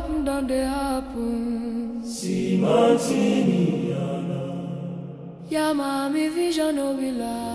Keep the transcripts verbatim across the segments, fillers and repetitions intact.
happen, don't they happen? See Martiniana. Yeah, mommy vision no be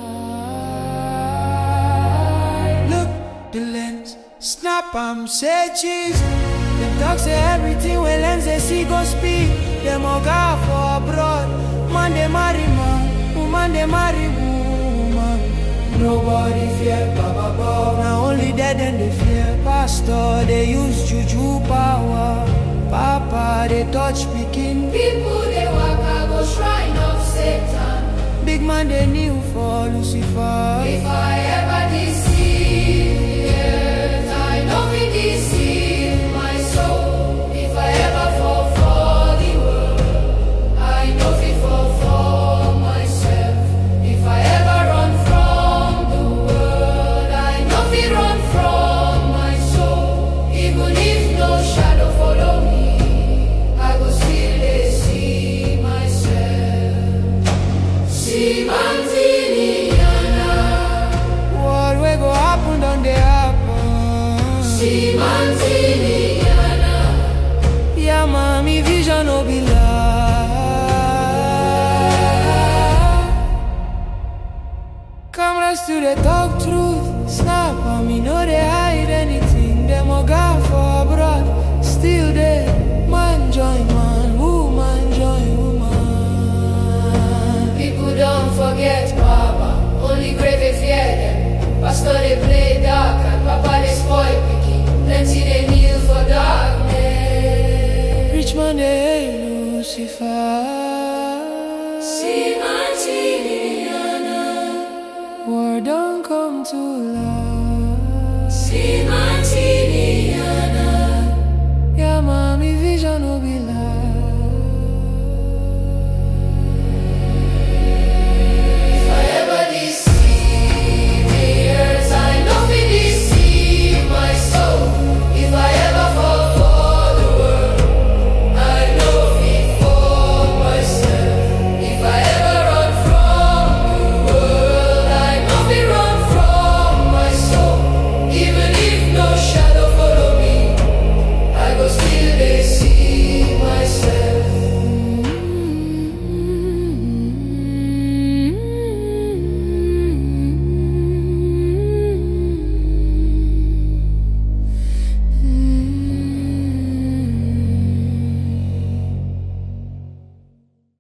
lie. Look the lens, snap am, say cheese. Them talk say everything when lens they see go speak. Them all go for abroad. Man they marry man, woman they marry woman. Nobody fear Baba Bob. Now only dead and they fear pastor. They use juju power. Papa they touch pikin. People they walk a go shrine of Satan. Big man they kneel for Lucifer. If I ever deceive, yes, I know we deceive my soul. If I ever fall for the world, I know we fall for myself. If I ever run from the world, I know we run from my soul. Even if no shadow follow me, I go still dey see myself. See Martiniana. What we go happen, don't they happen? See Martiniana. Yeah, mommy vision no be lie. Cameras to the talk truth. Snap on me, no they hide anything. Them all go for abroad. Still there, man join man, woman join woman. People don't forget Baba, only grave fear them. Pastor they play dark and Papa they spoil pikin. Plenty they kneel for darkness. Rich man they hail Lucifer. See Martiniana. War don't come to love. See Martiniana. Yeah, mommy vision no be lie.